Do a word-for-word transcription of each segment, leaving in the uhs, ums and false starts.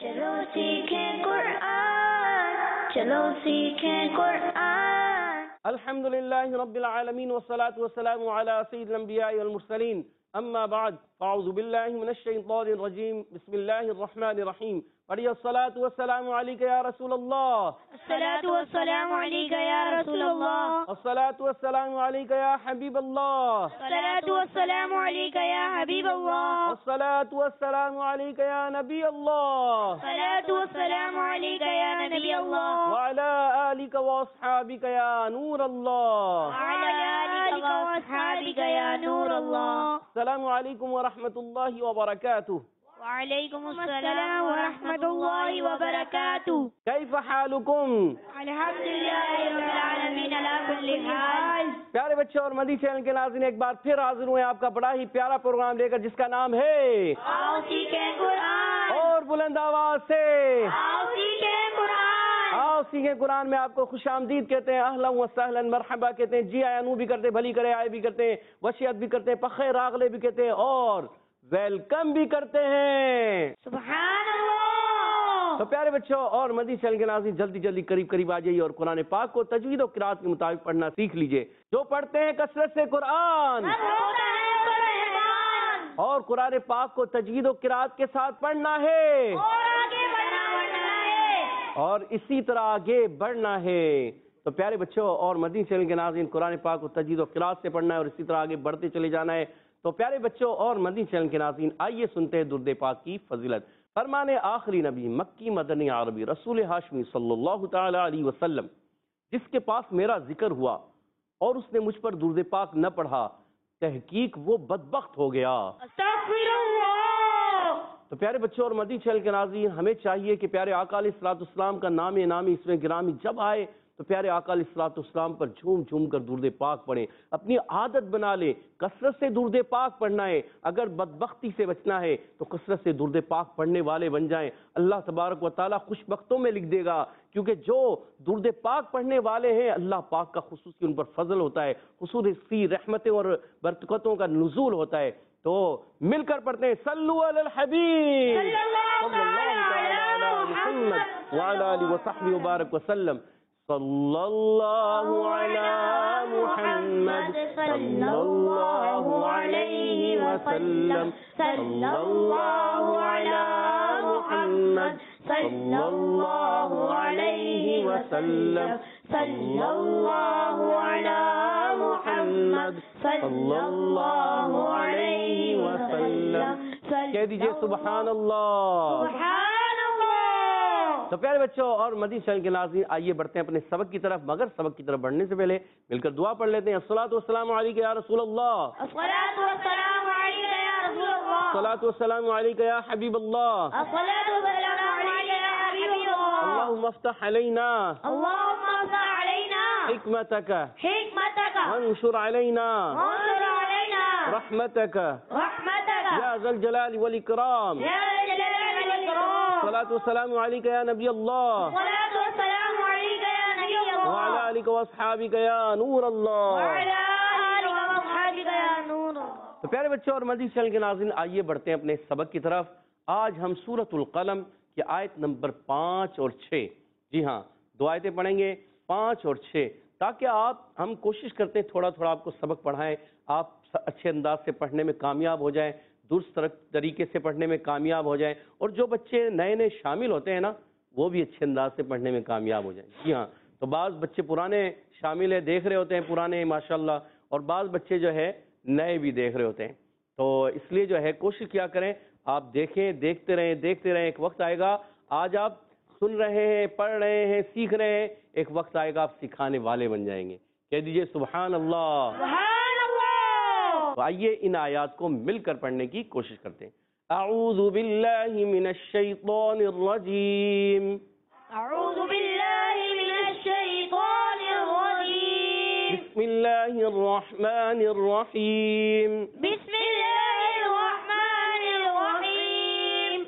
چلو سیکھیں قرآن، چلو سیکھیں قرآن۔ الحمدللہ رب العالمین والصلاة والسلام علی سید الانبیاء والمرسلین، اما بعد فاعوذ باللہ من الشیطان الرجیم، بسم اللہ الرحمن الرحیم۔ پڑھیے الصلاة والسلام علیکہ یا رسول اللہ، الصلاة والسلام علیکہ یا رسول اللہ، الصلاة والسلام علیکہ یا حبیب اللہ، الصلاة والسلام علیکہ یا حبیب اللہ، الصلاة والسلام علیکہ یا نبی اللہ، الصلاة والسلام علیکہ یا نبی اللہ، وعلی آلک واصحابک یا نور اللہ، وعلی آلک واصحابک یا نور اللہ۔ السلام علیکم ورحمۃ اللہ وبرکاتہ۔ وعلیکم السلام ورحمۃ اللہ وبرکاتہ۔ کیف حالکم؟ الحمدللہ رب العالمین علی کل حال۔ پیارے بچوں اور مدی چینل کے ناظرین، ایک بار پھر حاضر ہوئے آپ کا بڑا ہی پیارا پروگرام لے کر، جس کا نام ہے آؤ سیکھیں قرآن، اور بلند آواز سے آؤ سیکھیں قرآن۔ آؤ سیکھیں قرآن میں آپ کو خوش آمدید کہتے ہیں، اہلا و سہلا مرحبا کہتے ہیں، جی آیا نو بھی کرتے ہیں، بھلی کرے آئے بھی کرتے ہیں، وصیت بھی کرتے ہیں، پخیر راغلے بھی کہتے ہیں، اور ویلکم بھی کرتے ہیں۔ سبحان اللہ۔ تو پیارے بچوں اور مدی چینل کے ناظرین، جلدی جلدی قریب قریب آ جائیے اور قرآن پاک کو تجوید و قرات کے مطابق پڑھنا سیکھ لیجئے۔ جو پڑھتے ہیں کثرت سے قرآن اور قرآن پاک کو تجوید و قرات کے ساتھ پڑھنا ہے اور اسی طرح آگے بڑھنا ہے۔ تو پیارے بچوں اور مدنی چینل کے ناظرین، قرآن پاک کو تجوید و قرات سے پڑھنا ہے اور اسی طرح آگے بڑھتے چلے جانا ہے۔ تو پیارے بچوں اور مدنی چینل کے ناظرین، آئیے سنتے ہیں درود پاک کی فضیلت۔ فرمان آخری نبی مکی مدنی عربی رسول ہاشمی صلی اللہ تعالی علیہ وسلم، جس کے پاس میرا ذکر ہوا اور اس نے مجھ پر درود پاک نہ پڑھا، تحقیق وہ بدبخت ہو گیا۔ استغفر اللہ۔ تو پیارے بچوں اور مدنی چینل کے ناظرین، ہمیں چاہیے کہ پیارے آقا علیہ الصلوۃ والسلام کا نام نامی اس میں گرامی جب آئے تو پیارے آقا علیہ الصلوۃ والسلام پر جھوم جھوم کر درود پاک پڑھیں، اپنی عادت بنا لیں، کثرت سے درود پاک پڑھنا ہے۔ اگر بدبختی سے بچنا ہے تو کثرت سے درود پاک پڑھنے والے بن جائیں، اللہ تبارک و تعالیٰ خوش بختوں میں لکھ دے گا، کیونکہ جو درود پاک پڑھنے والے ہیں اللہ پاک کا خصوصی ان پر فضل ہوتا ہے، خصوصی رحمتیں اور برکتوں کا نزول ہوتا ہے۔ تو مل کر پڑھتے ہیں، صلو علی الحبیب صلی اللہ علی محمد وعلی آلہ وصحبہ وبارک وسلم۔ صلی اللہ علی محمد صلی اللہ علیہ وسلم، صلی اللہ علی محمد صلی اللہ علیہ وسلم، صلی اللہ علی محمد صلی اللہ علیہ وسلم۔ کہہ دیجئے سبحان اللہ۔ سبحان اللہ۔ تو پیارے بچوں اور مدنی چینل کے ناظرین، آئیے بڑھتے ہیں اپنے سبق کی طرف، مگر سبق کی طرف بڑھنے سے پہلے مل کر دعا پڑھ لیتے ہیں۔ الصلاۃ والسلام علیکہ یا رسول اللہ، الصلاۃ والسلام علیکہ یا رسول اللہ، الصلاۃ والسلام علیکہ یا حبیب اللہ، الصلاۃ والسلام علیکہ یا حبیب اللہ۔ اللہم افتح علینا اللهم افتح علينا حکمتک حکمتک وانشر علینا وانصر علينا رحمتک رحمتک یا ذا الجلال والاکرام۔ یا جلال والاکرام۔ الصلاۃ والسلام علیکہ یا نبی اللہ الصلاۃ والسلام علیکہ یا نبی اللہ وعلی آلک واصحابک یا نور اللہ۔ وعلی آلک واصحابک یا نور اللہ۔ تو پیارے بچوں اور مدنی چینل کے ناظرین، آئیے بڑھتے ہیں اپنے سبق کی طرف۔ آج ہم سورۃ القلم کی آیت نمبر پانچ اور چھ، جی ہاں دو آیتیں پڑھیں گے، پانچ اور چھ، تاکہ آپ ہم کوشش کرتے ہیں تھوڑا تھوڑا آپ کو سبق پڑھائیں، آپ اچھے انداز سے پڑھنے میں کامیاب ہو جائیں، درست طریقے سے پڑھنے میں کامیاب ہو جائیں، اور جو بچے نئے نئے شامل ہوتے ہیں نا وہ بھی اچھے انداز سے پڑھنے میں کامیاب ہو جائیں۔ جی ہاں، تو بعض بچے پرانے شامل ہیں، دیکھ رہے ہوتے ہیں پرانے ماشاءاللہ، اور بعض بچے جو ہے نئے بھی دیکھ رہے ہوتے ہیں، تو اس لیے جو ہے کوشش کیا کریں، آپ دیکھیں، دیکھتے رہیں دیکھتے رہیں، ایک وقت آئے گا، آج آپ سن رہے ہیں، پڑھ رہے ہیں، سیکھ رہے ہیں، ایک وقت آئے گا آپ سکھانے والے بن جائیں گے۔ کہہ دیجئے سبحان اللہ۔ سبحان اللہ۔ تو آئیے ان آیات کو مل کر پڑھنے کی کوشش کرتے ہیں۔ اعوذ باللہ من الشیطان الرجیم، اعوذ باللہ من الشیطان الرجیم، بسم اللہ الرحمن الرحیم، بسم اللہ الرحمن الرحیم،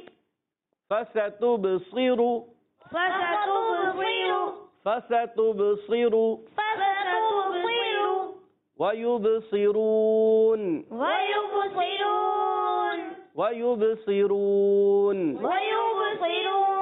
فستبصر فستبصر فستبصر فستبصر ويبصرون ويبصرون ويبصرون ويبصرون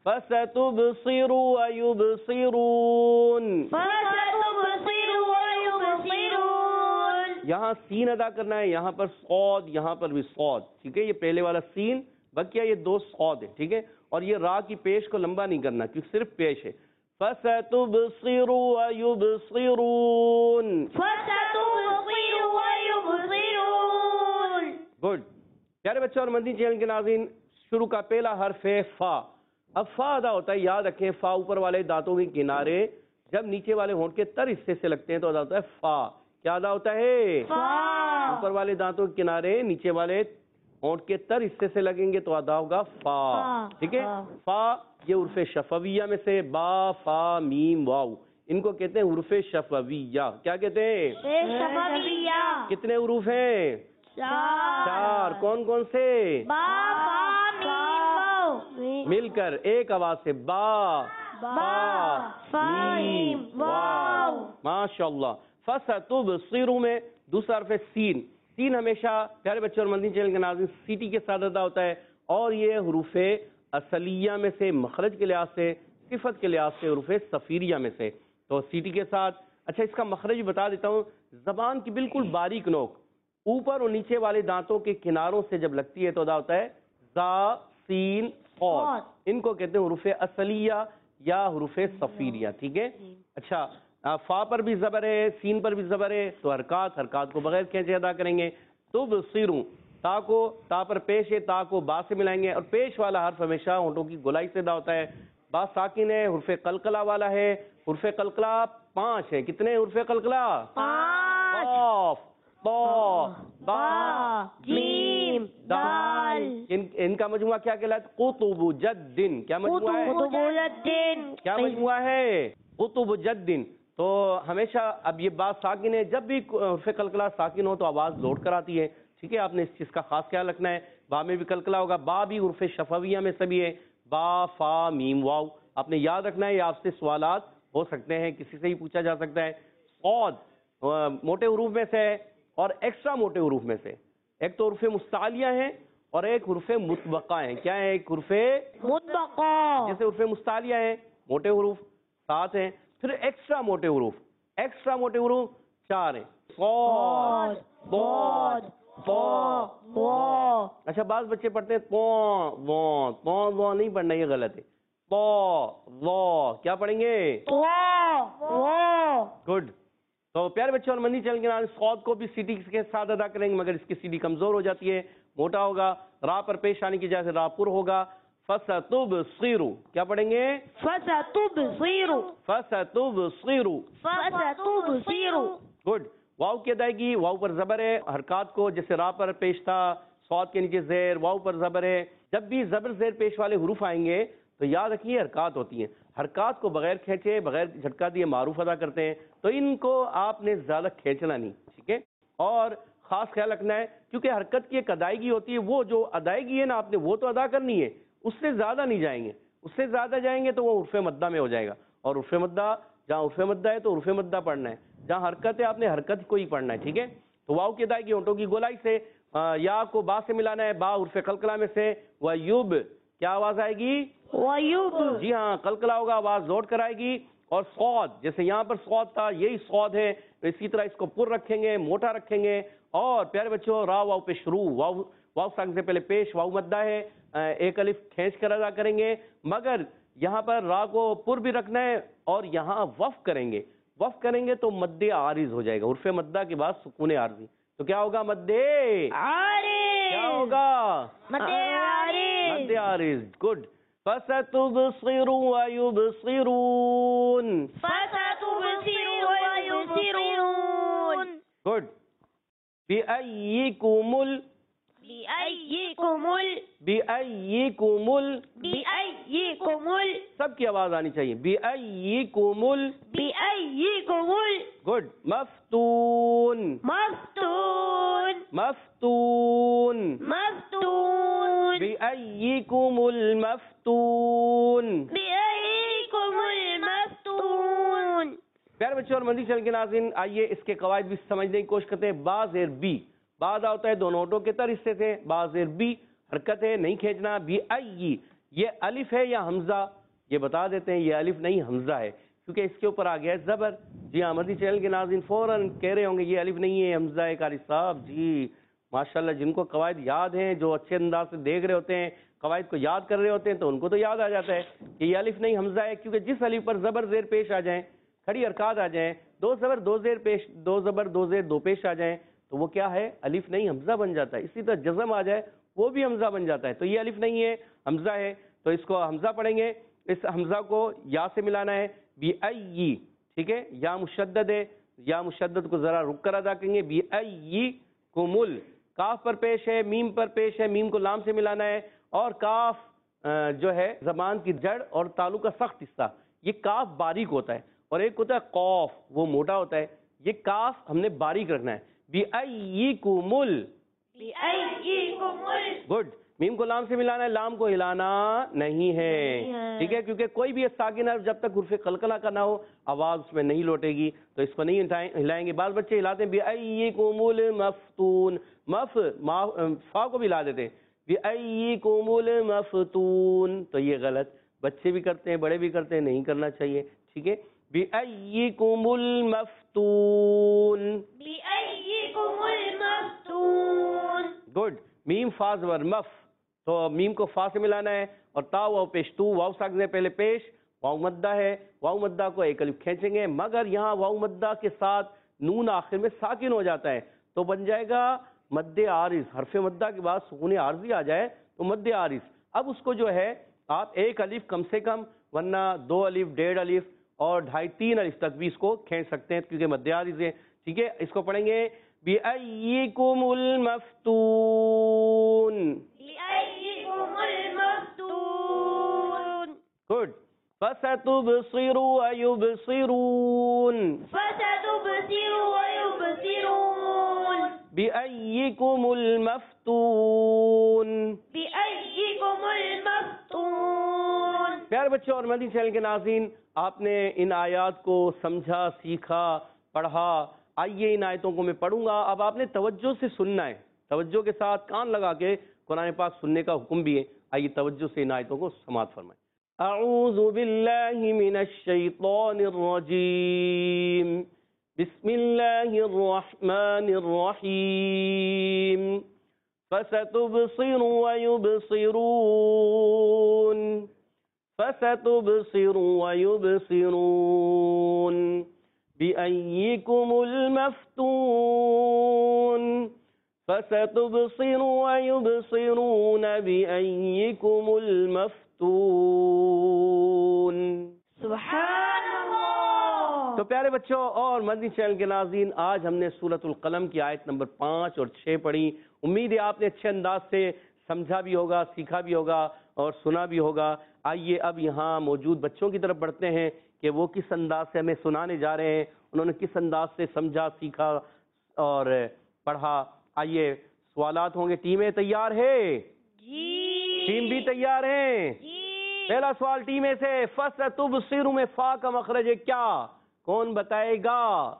فَسَتُبْصِرُ وَيُبْصِرُونَ فَسَتُبْصِرُ وَيُبْصِرُونَ. یہاں سین ادا کرنا ہے، یہاں پر صاد، یہاں پر بھی صاد، ٹھیک ہے؟ یہ پہلے والا سین بقیہ یہ دو صاد ہے، ٹھیک ہے؟ اور یہ را کی پیش کو لمبا نہیں کرنا کیونکہ صرف پیش ہے. فَسَتُبْصِرُ وَيُبْصِرُونَ. فَسَتُبْصِرُ وَيُبْصِرُونَ. گڈ. پیارے بچوں اور مدنی چینل کے ناظرین، شروع کا پہلا حرف ہے فا. اب فا ادا ہوتا ہے، یاد رکھیں فا اوپر والے دانتوں کے کنارے جب نیچے والے ہونٹ کے تر حصے سے لگتے ہیں تو ادا ہوتا ہے فا. کیا ادا ہوتا ہے؟ فا. اوپر والے دانتوں کے کنارے نیچے والے ہونٹ کے تر حصے سے لگیں گے تو ادا ہوگا فا. ٹھیک ہے؟ فا یہ حروف شفویہ میں سے با فا میم واو، ان کو کہتے ہیں حروف شفویہ. کیا کہتے ہیں؟ شفویہ. کتنے حروف ہیں؟ چار. کون کون سے؟ با فا میم. مل کر ایک آواز سے با با فا میم واو. ماشاء اللہ. فَسَتُبْصِرُ میں دوسرا حرف ہے سین. سین ہمیشہ پیارے بچوں اور مدنی چینل کے ناظرین سیٹی کے ساتھ ادا ہوتا ہے اور یہ حروف اصلیہ میں سے مخرج کے لحاظ سے، صفت کے لحاظ سے حروف صفیریہ میں سے. تو سیٹی کے ساتھ اچھا اس کا مخرج بتا دیتا ہوں. زبان کی بالکل باریک نوک اوپر اور نیچے والے دانتوں کے کناروں سے جب لگتی ہے تو ادا ہوتا ہے زا سین صاد. ان کو کہتے ہیں حروف اصلیہ یا حروف صفیریہ. ٹھیک ہے؟ اچھا فا پر بھی زبر ہے، سین پر بھی زبر ہے تو حرکات حرکات کو بغیر کھینچے ادا کریں گے. تبصرو تا کو تا پر پیش ہے، تا کو با سے ملائیں گے اور پیش والا حرف ہمیشہ ہونٹوں کی گولائی سے ادا ہوتا ہے. با ساکن ہے، حرف قلقلہ والا ہے. حرف قلقلہ پانچ ہے. کتنے حرف قلقلہ؟ پانچ. قاف طا با جیم دال. ان ان کا مجموعہ کیا کہلاتا ہے؟ قطب جد. کیا مجموعہ ہے؟ قطب الدین. کیا مجموعہ ہے؟ قطب جد. تو ہمیشہ اب یہ بات ساکن ہے، جب بھی حرف قلقلہ ساکن ہو تو آواز لوٹ کر آتی ہے. ٹھیک ہے؟ آپ نے اس چیز کا خاص خیال رکھنا ہے. با میں بھی قلقلہ ہوگا، با بھی حرف شفویہ میں سے بھی ہے. با فا میم واو آپ نے یاد رکھنا ہے. یہ آپ سے سوالات ہو سکتے ہیں، کسی سے ہی پوچھا جا سکتا ہے. صاد موٹے حروف میں سے ہے اور ایکسٹرا موٹے حروف میں سے. ایک تو حروف مستعلیہ ہیں اور ایک حروف مطبقہ ہیں. کیا ہے؟ ایک حروف مطبقہ. جیسے حروف مستعلیہ ہیں موٹے حروف سات ہیں، پھر ایکسٹرا موٹے حروف ایکسٹرا موٹے حروف چار ہیں. صاد ضاد طا وا. اچھا بعض بچے پڑھتے ہیں پو وا. پو وا نہیں پڑھنا، یہ غلط ہے. پا وا کیا پڑھیں گے؟ گڈ. تو پیارے بچوں اور مدنی چینل کے نام صاد کو بھی سیٹی کے ساتھ ادا کریں گے مگر اس کی سیٹی کمزور ہو جاتی ہے، موٹا ہوگا. را پر پیش آنے کی جگہ سے را پر ہوگا. فَسَتُبْصِرُ کیا پڑھیں گے؟ فَسَتُبْصِرُ. فَسَتُبْصِرُ. فَسَتُبْصِرُ. گڈ. واو کی ادائیگی، واو پر زبر ہے. حرکات کو جیسے را پر پیش تھا، صاد کے نیچے زیر، واو پر زبر ہے. جب بھی زبر زیر پیش والے حروف آئیں گے تو یاد رکھیے حرکات ہوتی ہیں. حرکات کو بغیر کھینچے بغیر جھٹکا دیے معروف ادا کرتے ہیں تو ان کو آپ نے زیادہ کھینچنا نہیں. ٹھیک ہے؟ اور خاص خیال رکھنا ہے کیونکہ حرکت کی ایک ادائیگی ہوتی ہے، وہ جو ادائیگی ہے نا آپ نے وہ تو ادا کرنی ہے، اس سے زیادہ نہیں جائیں گے. اس سے زیادہ جائیں گے تو وہ عرف مدہ میں ہو جائے گا. اور عرف مدہ جہاں عرف مدہ ہے تو عرف مدہ پڑھنا ہے، جہاں حرکت ہے آپ نے حرکت کو ہی پڑھنا ہے. ٹھیک ہے؟ تو واو کی ادائیگی ہونٹوں کی گولائی سے، یا کو با سے ملانا ہے. با عرف قلقلہ میں سے. ویوب کیا آواز آئے گی؟ ویوب. جی ہاں قلقلہ ہوگا، آواز لوٹ کر آئے گی. اور صاد جیسے یہاں پر صاد تھا یہی صاد ہے، اسی طرح اس کو پر رکھیں گے، موٹا رکھیں گے. اور پیارے بچوں را واو پہ شروع، واو واو ساکن سے پہلے پیش واو مدہ ہے، ایک الف کھینچ کر ادا کریں گے مگر یہاں پر را کو پر بھی رکھنا ہے اور یہاں وف کریں گے. وف کریں گے تو مد عارض ہو جائے گا. عرف مدہ کے بعد سکون عارضی تو کیا ہوگا؟ مد عارض. کیا ہوگا؟ مد عارض. مد عارض. گڈ. فَسَتُبْصِرُ وَيُبْصِرُونَ. فَسَتُبْصِرُ وَيُبْصِرُونَ. گڈ. بِأَيِّكُمُ ال بِأَيِّكُمُ ال بِأَيِّكُمُ ال بِأَيِّكُمُ ال سب کی آواز آنی چاہیے. بِأَيِّكُمُ ال بِأَيِّكُمُ ال گڈ. مفتون مفتون. مفتون. مفتون. بِأَيِّكُمُ الْمَفْتُونَ. بِأَيِّكُمُ الْمَفْتُونَ. پیارے بچوں اور مدنی چینل کے ناظرین آئیے اس کے قواعد بھی سمجھنے کی کوشش کرتے ہیں. با زیر بی، با ادا ہوتا ہے دونوں ہونٹوں کے تر حصے سے. با زیر بی حرکت ہے، نہیں کھینچنا. بی ای یہ الف ہے یا حمزہ؟ یہ بتا دیتے ہیں یہ الف نہیں حمزہ ہے، کیونکہ اس کے اوپر آ گیا ہے زبر۔ جی ہاں مدنی چینل کے ناظرین فوراً کہہ رہے ہوں گے یہ الف نہیں ہے حمزہ ہے قاری صاحب۔ جی ماشاءاللہ جن کو قواعد یاد ہیں، جو اچھے انداز سے دیکھ رہے ہوتے ہیں، قواعد کو یاد کر رہے ہوتے ہیں، تو ان کو تو یاد آ جاتا ہے کہ یہ الف نہیں حمزہ ہے، کیونکہ جس الف پر زبر زیر پیش آ جائیں، کھڑی حرکات آ جائیں، دو زبر دو زیر پیش دو زبر دو زیر دو پیش آ جائیں، تو وہ کیا ہے الف نہیں حمزہ بن جاتا ہے۔ اسی طرح جزم آ جائے وہ بھی حمزہ بن جاتا ہے، تو یہ الف نہیں ہے حمزہ ہے، تو اس کو حمزہ پڑھیں گے۔ اس حمزہ کو یا سے ملانا ہے، بی ای، ٹھیک ہے، یا مشدد ہے، یا مشدد کو ذرا رک کر ادا کریں گے، بی ای کمل، کاف پر پیش ہے، میم پر پیش ہے، میم کو لام سے ملانا ہے، اور کاف جو ہے زبان کی جڑ اور تالو کا سخت حصہ، یہ کاف باریک ہوتا ہے، اور ایک ہوتا ہے قوف وہ موٹا ہوتا ہے، یہ کاف ہم نے باریک رکھنا ہے، بی ای کمل، گڈ، میم کو لام سے ملانا ہے، لام کو ہلانا نہیں ہے، ٹھیک ہے، کیونکہ کوئی بھی ساکن حرف جب تک حرف قلقلہ کا نہ ہو آواز اس میں نہیں لوٹے گی، تو اس کو نہیں ہلائیں گے۔ بعض بچے ہلاتے ہیں بِأَيِّكُمُ الْمَفْتُونَ، مف فا کو بھی ہلا دیتے ہیں بِأَيِّكُمُ الْمَفْتُونَ، تو یہ غلط، بچے بھی کرتے ہیں بڑے بھی کرتے ہیں، نہیں کرنا چاہیے، ٹھیک ہے، بِأَيِّكُمُ الْمَفْتُونَ، بِأَيِّكُمُ الْمَفْتُونَ، گڈ، میم فا زبر مف، تو میم کو فا سے ملانا ہے، اور تا واو پیش تو، واو ساکن ہے پہلے پیش، واو مدہ ہے، واو مدہ کو ایک الف کھینچیں گے، مگر یہاں واو مدہ کے ساتھ نون آخر میں ساکن ہو جاتا ہے، تو بن جائے گا مد عارض، حرف مدہ کے بعد سکون عارضی آ جائے تو مد عارض۔ اب اس کو جو ہے آپ ایک الف کم سے کم، ورنہ دو الف، ڈیڑھ الف اور ڈھائی تین الف تک بھی اس کو کھینچ سکتے ہیں کیونکہ مد عارض ہے، ٹھیک ہے۔ اس کو پڑھیں گے بِأَيِّكُمُ الْمَفْتُونَ، بِأَيِّكُمُ الْمَفْتُونَ، گڈ، فَسَتُبْصِرُ وَيُبْصِرُونَ، فَسَتُبْصِرُ وَيُبْصِرُونَ، بِأَيِّكُمُ الْمَفْتُونَ، بِأَيِّكُمُ الْمَفْتُونَ۔ پیارے بچوں اور مدنی چینل کے ناظرین، آپ نے ان آیات کو سمجھا، سیکھا، پڑھا۔ آئیے ان آیتوں کو میں پڑھوں گا، اب آپ نے توجہ سے سننا ہے، توجہ کے ساتھ کان لگا کے قرآن پاک سننے کا حکم بھی ہے۔ آئیے توجہ سے ان آیتوں کو سماعت فرمائیں۔ اعوذ باللہ من الشیطان الرجیم، بسم اللہ الرحمن الرحیم، فَسَتُبْصِرُ وَيُبْصِرُونَ، فَسَتُبْصِرُ وَيُبْصِرُونَ، بِأَيِّكُمُ الْمَفْتُونَ، فَسَتُبْصِرُ وَيُبْصِرُونَ، بِأَيِّكُمُ الْمَفْتُونَ۔ سبحان اللہ۔ تو پیارے بچوں اور مدنی چینل کے ناظرین، آج ہم نے سورۃ القلم کی آیت نمبر پانچ اور چھ پڑھی۔ امید ہے آپ نے اچھے انداز سے سمجھا بھی ہوگا، سیکھا بھی ہوگا اور سنا بھی ہوگا۔ آئیے اب یہاں موجود بچوں کی طرف بڑھتے ہیں کہ وہ کس انداز سے ہمیں سنانے جا رہے ہیں، انہوں نے کس انداز سے سمجھا، سیکھا اور پڑھا۔ آئیے سوالات ہوں گے، ٹیمیں تیار ہے؟ جی۔ ٹیم بھی تیار ہیں؟ جی۔ پہلا سوال ٹیمیں سے، فَسَتُبْصِرُ میں فا کا مخرج ہے کیا؟ کون بتائے گا؟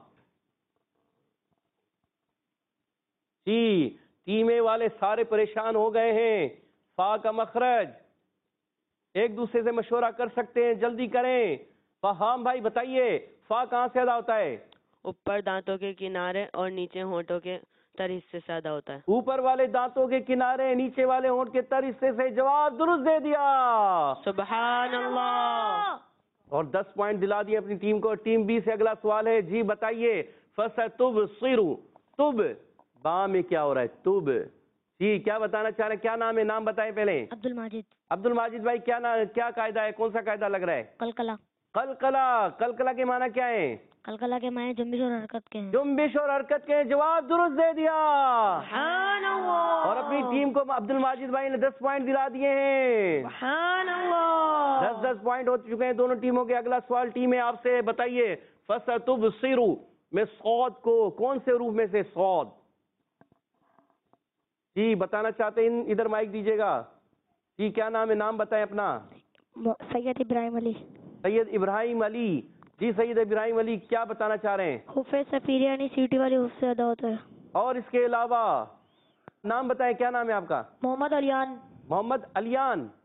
جی ٹیمیں والے سارے پریشان ہو گئے ہیں، فا کا مخرج ایک دوسرے سے مشورہ کر سکتے ہیں، جلدی کریں۔ فہام بھائی بتائیے فا کہاں سے ادا ہوتا ہے؟ اوپر دانتوں کے کنارے اور نیچے ہونٹوں کے تر حصے سے ادا ہوتا ہے۔ اوپر والے دانتوں کے کنارے، نیچے والے ہونٹ کے تر حصے سے، جواب درست دے دیا، سبحان اللہ۔ اور دس پوائنٹ دلا دیے اپنی ٹیم کو۔ ٹیم بی سے اگلا سوال ہے، جی بتائیے فَسَتُبْصِرُ، تب با میں کیا ہو رہا ہے؟ تب، جی کیا بتانا چاہ رہے ہیں؟ کیا نام ہے؟ نام بتائیں پہلے۔ عبد الماجد۔ عبد الماجد بھائی کیا نا کیا قاعدہ ہے؟ کون سا قاعدہ لگ رہا ہے؟ قلقلہ۔ قلقلہ، قلقلہ کے معنی کیا ہے؟ قلقلہ کے معنی جنبش اور حرکت کے ہیں۔ جنبش اور حرکت کے، جواب درست دے دیا، سبحان اللہ۔ اور اپنی ٹیم کو عبد الماجد بھائی نے دس پوائنٹ دلا دیے ہیں، سبحان اللہ۔ دس دس پوائنٹ ہو چکے ہیں دونوں ٹیموں کے۔ اگلا سوال ٹیم ہے آپ سے، بتائیے فَسَتُبْصِرُ میں صاد کو کون سے حروف میں سے؟ صاد، جی بتانا چاہتے ہیں ادھر مائک دیجیے گا۔ جی کیا نام ہے؟ نام بتائیں اپنا۔ سید ابراہیم علی۔ سید ابراہیم علی، جی سید ابراہیم علی کیا بتانا چاہ رہے ہیں؟ حروف صفیرہ یعنی سیٹی والی حروف سے ادا ہوتا ہے۔ اور اس کے علاوہ نام بتائیں، کیا نام ہے آپ کا؟ محمد علیان۔ محمد علیان،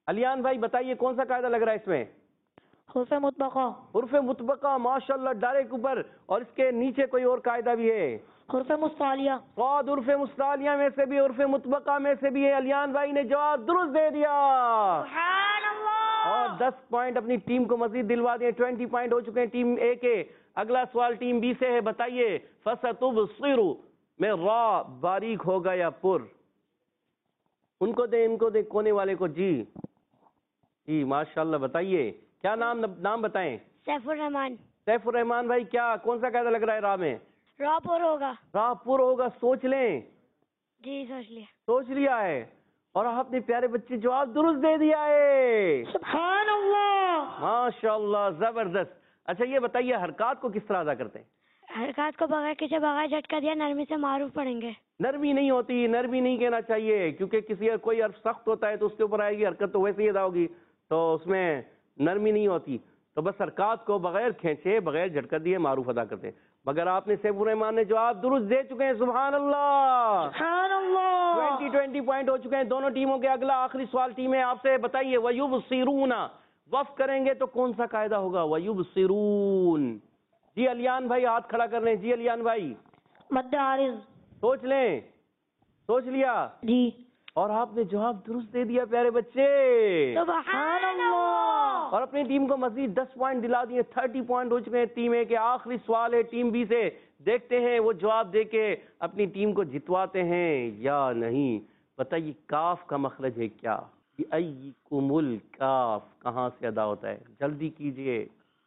علیان بھائی بتائیے کون سا قاعدہ لگ رہا ہے اس میں؟ حروف مطبقہ. حروف مطبقہ، ماشاءاللہ ڈائریکٹ اوپر. اور اس کے نیچے کوئی اور قاعدہ بھی ہے؟ حروف مستعلیہ. صاد حروف مستعلیہ میں سے بھی، حروف مطبقہ میں سے بھی ہے. علیان بھائی نے جواب درست دے دیا سبحان اللہ. اور دس پوائنٹ اپنی ٹیم کو مزید دلوا دیے. ٹوینٹی پوائنٹ ہو چکے ہیں ٹیم اے کے. اگلا سوال ٹیم بی سے ہے. بتائیے فَسَتُبْصِرُ میں را باریک ہوگا یا پر؟ ان کو دیں، ان کو دیں، کونے والے کو. جی جی ماشاءاللہ. بتائیے کیا نام نام بتائیں. سیف الرحمان. سیف الرحمان بھائی کیا کون سا قاعدہ لگ رہا ہے را میں؟ را پر ہوگا. را پر ہوگا. سوچ لیں. جی سوچ لیا. سوچ لیا ہے اور آپ نے پیارے بچے جواب درست دے دیا ہے. سبحان اللہ. ماشاءاللہ زبردست. اچھا یہ بتائیے حرکات کو کس طرح ادا کرتے ہیں؟ حرکات کو بغیر کسی بغیر جھٹکا دیا نرمی سے معروف پڑھیں گے. نرمی نہیں ہوتی، نرمی نہیں کہنا چاہیے کیونکہ کسی کوئی حرف سخت ہوتا ہے تو اس کے اوپر آئے گی حرکت تو ویسے ہی ادا ہوگی، تو اس میں نرمی نہیں ہوتی. تو بس حرکات کو بغیر کھینچے بغیر جھٹکا دیے معروف ادا کرتے ہیں. مگر آپ نے سیف الرحمان نے جواب درست دے چکے ہیں. سبحان اللہ. سبحان اللہ. ٹوینٹی ٹوینٹی پوائنٹ ہو چکے ہیں دونوں ٹیموں کے. اگلا آخری سوال ٹیم ہے آپ سے. بتائیے وَيُبْصِرُونَ وقف کریں گے تو کون سا قاعدہ ہوگا؟ وَيُبْصِرُونَ. جی علیان بھائی ہاتھ کھڑا کر لیں. جی علیان بھائی مد عارض. سوچ لیں. سوچ لیا جی. اور آپ نے جواب درست دے دیا پیارے بچے. سبحان اللہ. اور اپنی ٹیم کو مزید دس پوائنٹ دلا دیے. تھرٹی پوائنٹ ہو چکے ہیں ٹیم اے کے. آخری سوال ہے ٹیم بی سے. دیکھتے ہیں وہ جواب دے کے اپنی ٹیم کو جتواتے ہیں یا نہیں. بتائیے کاف کا مخرج ہے کیا؟ ایکم الکاف کہاں سے ادا ہوتا ہے؟ جلدی کیجئے.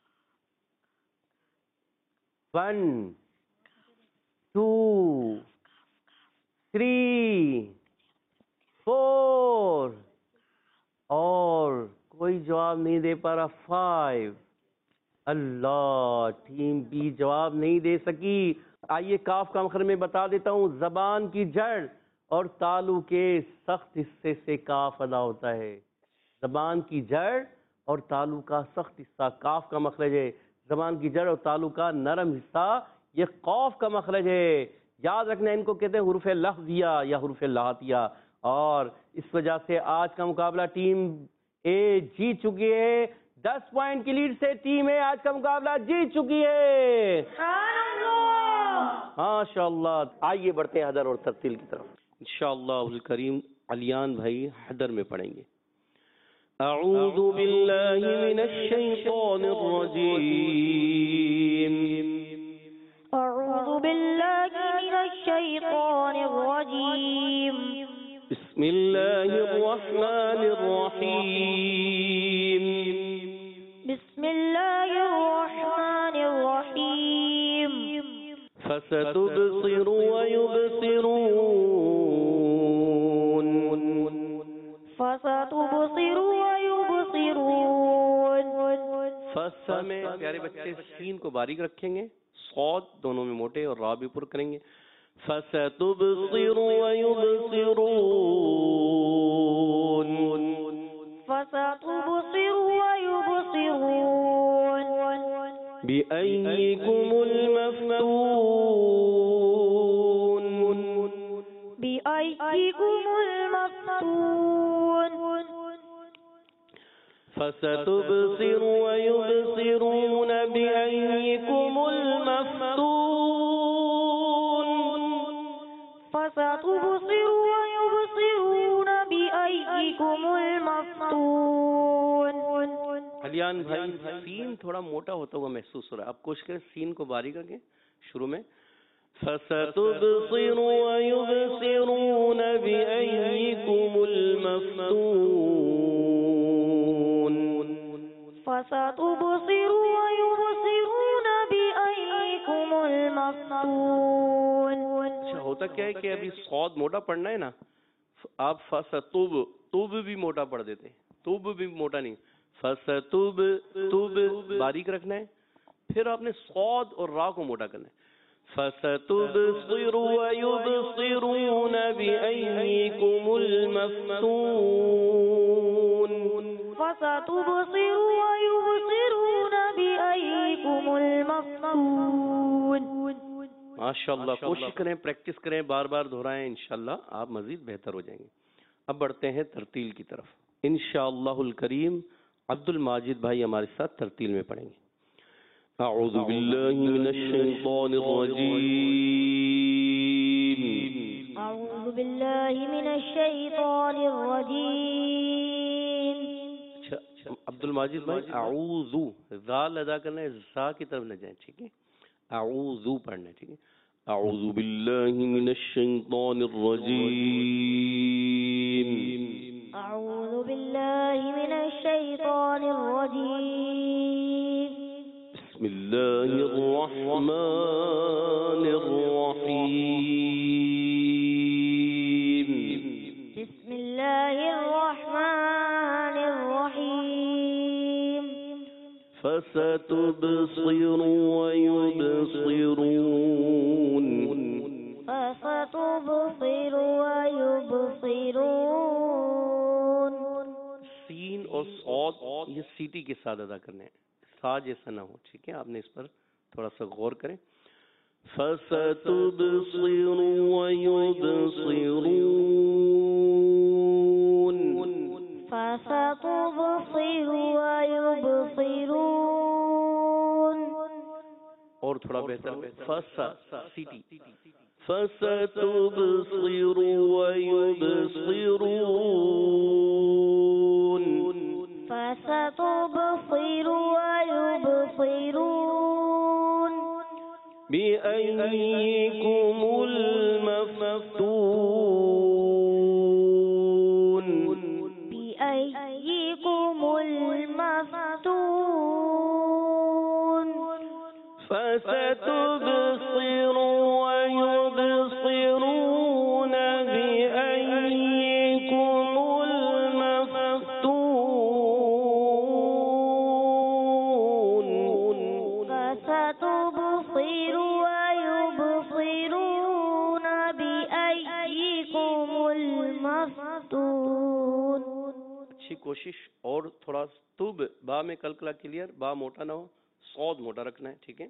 ون ٹو تھری فور اور کوئی جواب نہیں دے پا رہا. فائیو. اللہ ٹیم بی جواب نہیں دے سکی. آئیے کاف کا مخرج میں بتا دیتا ہوں. زبان کی جڑ اور تالو کے سخت حصے سے کاف ادا ہوتا ہے. زبان کی جڑ اور تالو کا سخت حصہ کاف کا مخرج ہے. زبان کی جڑ اور تالو کا نرم حصہ یہ قوف کا مخرج ہے. یاد رکھنا ان کو کہتے ہیں حروف لفظیہ یا حروف لاحتیہ. اور اس وجہ سے آج کا مقابلہ ٹیم اے جیت چکی ہے. دس پوائنٹ کی لیڈ سے ٹیم اے آج کا مقابلہ جیت چکی ہے. ماشاء اللہ. آئیے بڑھتے ہیں حدر اور ترتیل کی طرف. انشاءاللہ الکریم علیان بھائی حدر میں پڑھیں گے. اعوذ باللہ من الشیطان الرجیم. اعوذ باللہ من الشیطان الرجیم. بسم اللہ الرحمن الرحیم. بسم اللہ الرحمن الرحیم. فستبصر ويبصرون. فستبصر ويبصرون. فس میں پیارے بچے سین کو باریک رکھیں گے. صاد دونوں میں موٹے اور را بھی پر کریں گے. فستبصر ويبصرون. فستبصر ويبصرون. بأيكم المفتون. بأيكم المفتون. فستبصر ويبصرون بأيكم المفتون. فستبصر ويبصرون بأيكم المفتون. علیان بھائی سین تھوڑا موٹا ہوتا ہوا محسوس ہو رہا ہے. آپ کوشش کریں سین کو باریک رکھیں شروع میں. فستبصر ويبصرون بأيكم المفتون. فستبصر ويبصرون بأيكم المفتون. اچھا ہوتا کیا ہے کہ ابھی صاد موٹا پڑھنا ہے نا. آپ فستب تب بھی موٹا پڑھ دیتے ہیں. تب بھی موٹا نہیں. فستب تب باریک رکھنا ہے. پھر آپ نے صاد اور را کو موٹا کرنا ہے. فستبصر ويبصرون بأيكم المفتون. فستبصر ويبصرون بأيكم المفتون. ماشاءاللہ. کوشش کریں پریکٹس کریں بار بار دہرائیں. انشاءاللہ آپ مزید بہتر ہو جائیں گے. اب بڑھتے ہیں ترتیل کی طرف. انشاءاللہ الکریم عبد الماجد بھائی ہمارے ساتھ ترتیل میں پڑھیں گے. اعوذ باللہ من الشیطان الرجیم. أعوذ بالله من الشيطان الرجيم. اچھا عبد الماجد بھائی اعوذ ذال ادا کرنا ہے، زا کی طرف نہ جائیں، ٹھیک ہے؟ اعوذ پڑھنا ہے، ٹھیک ہے؟ اعوذ باللہ من الشیطان الرجیم. أعوذ بالله من الشيطان الرجيم. بسم اللہ الرحمن الرحیم. بسم الله الرحمن الرحيم. فستبصر ويبصرون. فستبصر ويبصرون. سین اور صاد یہ سیٹی کے ساتھ ادا کرنے ہیں، سا جیسا نہ ہو، ٹھیک ہے؟ آپ نے اس پر تھوڑا سا غور کریں. فستبصر ويبصرون. فستبصر ويبصرون. اور تھوڑا بہتر فسا سیٹی. فستبصر ويبصرون. فستبصر ويبصرون. بأيكم المفتون. بأيكم المفتون. فستبصر ويبصرون بأيكم المفتون. فستبصر ويبصرون بأيكم المفتون. اچھی کوشش. اور تھوڑا تب با میں کلکلا کلیئر، با موٹا نہ ہو، صاد موٹا رکھنا ہے، ٹھیک ہے؟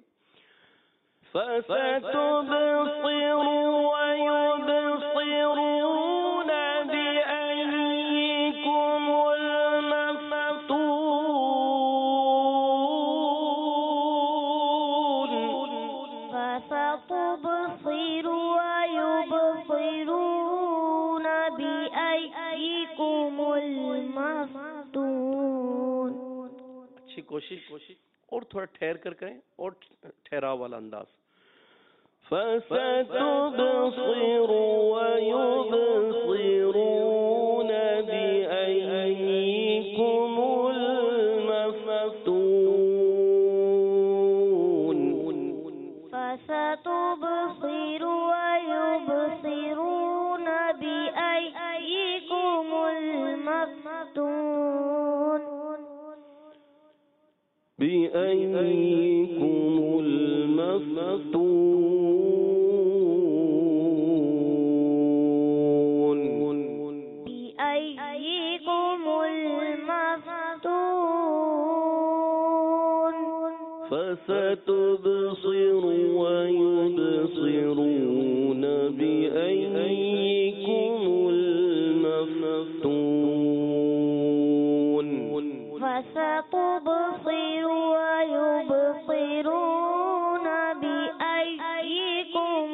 فَسَتُبْصِرُ وَيُبْصِرُونَ بِأَيِّكُمُ الْمَفْتُونُ. فستبصر ويبصرون بأيكم المفتون. اچھی کوشش. اور تھوڑا ٹھہر کر کریں، اور ٹھہراؤ والا انداز. فَسَتُبْصِرُ وَيُبْصِرُونَ بِأَيِّكُمُ الْمَفْتُونُ. فستبصر ويبصرون بأيكم المفتون. بأيكم المفتون. بأيكم المفتون. فستبصر ويبصرون بأيكم المفتون. فستبصر ويبصرون بأيكم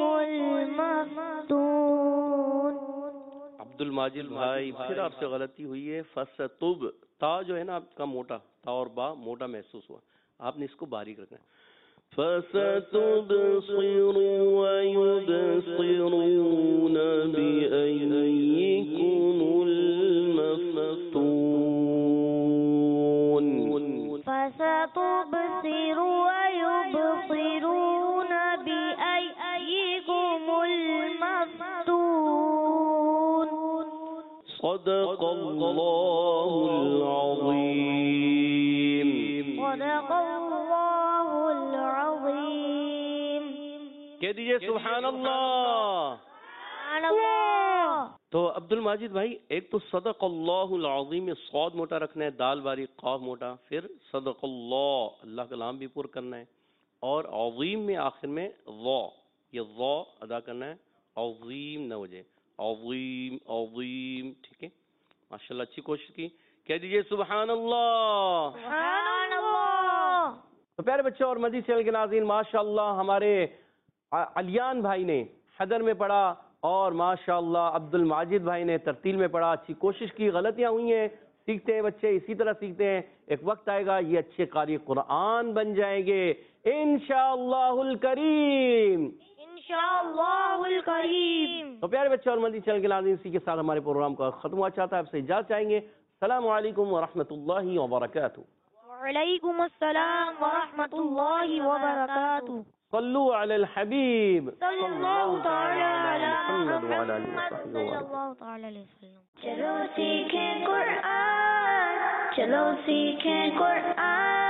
المفتون. عبد الماجد بھائی پھر آپ سے غلطی ہوئی ہے. فستب تا جو ہے نا آپ کا موٹا، تا اور با موٹا محسوس ہوا، آپ نے اس کو باریک رکھنا ہے. فستبصر ويبصرون بأيكم المفتون. فستبصر ويبصرون بأيكم المفتون. صدق اللہ العظیم. صدق اللہ العظیم. کہہ دیجئے سبحان اللہ. سبحان اللہ. تو عبد الماجد بھائی ایک تو صدق اللہ العظیم میں صاد موٹا رکھنا ہے، دال باریک، قاف موٹا، پھر صدق اللہ، اللہ کا نام بھی پر کرنا ہے، اور عظیم میں آخر میں ضا، یہ ضا ادا کرنا ہے، عظیم نہ ہو جائے، عظیم عظیم. ٹھیک ہے، ماشاءاللہ اچھی کوشش کی. کہہ دیجئے سبحان اللہ۔ سبحان اللہ۔ تو پیارے بچوں اور مزید چینل کے ناظرین، ماشاءاللہ ہمارے علیان بھائی نے حدر میں پڑھا اور ماشاءاللہ عبد الماجد بھائی نے ترتیل میں پڑھا، اچھی کوشش کی، غلطیاں ہوئی ہیں، سیکھتے ہیں بچے، اسی طرح سیکھتے ہیں، ایک وقت آئے گا یہ اچھے قاری قرآن بن جائیں گے انشاءاللہ الکریم، انشاءاللہ الکریم۔ تو پیارے بچے اور مزید چینل کے ناظرین، اسی کے ساتھ ہمارے پروگرام کا ختم ہوا چاہتا ہے، آپ سے اجازت چاہیں گے۔ السلام علیکم ورحمۃ اللہ وبرکاتہ۔ وعلیکم السلام ورحمۃ اللہ وبرکاتہ۔ صلو علی الحبیب صلی اللہ تعالی علی محمد وعلی آلہ محمد وصحبہ صلی وسلم۔ اللہ تعالی علیہ وسلم۔ چلو سیکھیں قرآن، چلو سیکھیں قرآن۔